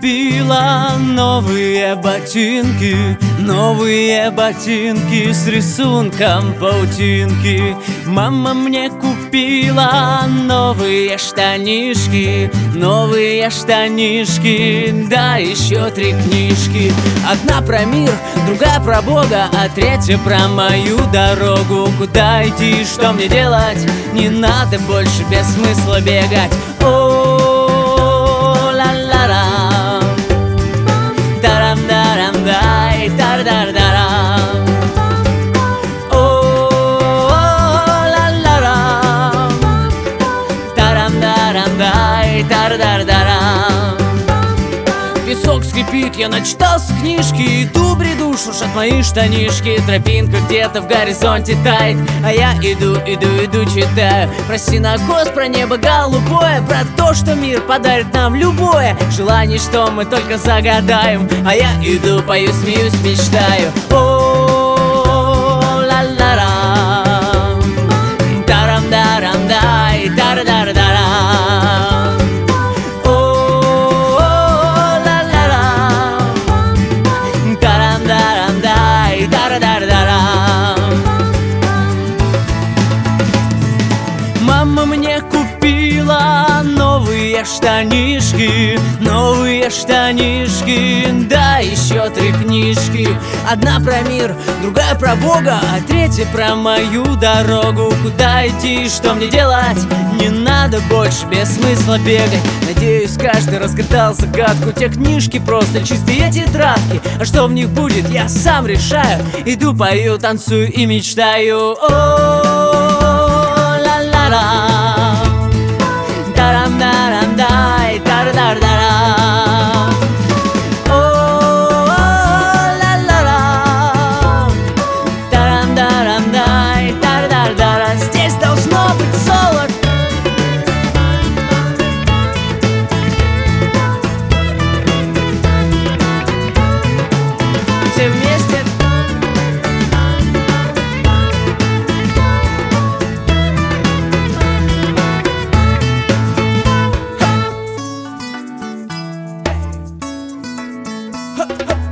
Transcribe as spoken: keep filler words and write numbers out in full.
купила новые ботинки, новые ботинки с рисунком паутинки. Мама мне купила новые штанишки, новые штанишки, да еще три книжки. Одна про мир, другая про Бога, а третья про мою дорогу. Куда идти, что мне делать? Не надо больше без смысла бегать. О, ла-ла-ла, тарам-дарам-дай, тар-дар-дарам. О, ла-ла-ла, тарам-дарам-дай, тар-дар-дарам. Песок скрипит, я начитался книжки, иду бреду, шуршат мои штанишки. Тропинка где-то в горизонте тает, а я иду, иду, иду, читаю про синокос, про небо голубое, про то, что мир подарит нам любое желание, что мы только загадаем. А я иду, пою, смеюсь, мечтаю. О, ла-ла-ла, тарам-дарам-дай, тар-дар-дарам. Мама мне купила новые штанишки, новые штанишки, да еще три книжки. Одна про мир, другая про Бога, а третья про мою дорогу. Куда идти, что мне делать? Не надо больше без смысла бегать. Надеюсь, каждый разгадал загадку. Те книжки просто чистые тетрадки, а что в них будет, я сам решаю. Иду, пою, танцую и мечтаю. О, ла-ла-ла, тарам-дарам-дай, тар-дар-дарам. О, ла-ла-ла, тарам-дарам-дай, тар-дар-дарам. Здесь должно быть соло. Все вместе. Ha, ha.